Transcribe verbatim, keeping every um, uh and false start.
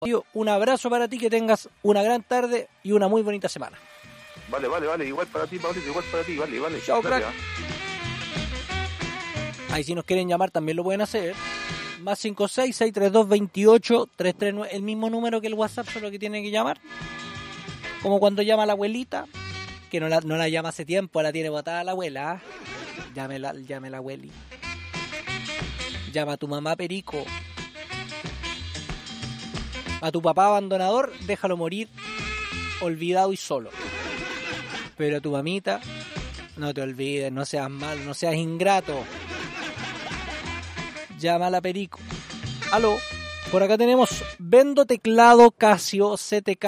Un abrazo para ti, que tengas una gran tarde y una muy bonita semana. Vale, vale, vale, igual para ti, Pablito, igual para ti, vale, vale. Chao, crack. Gracias. Ahí si nos quieren llamar también lo pueden hacer. Más cinco seis, seis tres dos, veintiocho, trescientos treinta y nueve. El mismo número que el WhatsApp, solo que tienen que llamar. Como cuando llama la abuelita, que no la, no la llama hace tiempo, la tiene botada la abuela. Llame la, llame la abueli. Llama a tu mamá Perico. A tu papá abandonador, déjalo morir olvidado y solo. Pero a tu mamita, no te olvides, no seas malo, no seas ingrato. Llámala a Perico. Aló, por acá tenemos, vendo teclado Casio C T K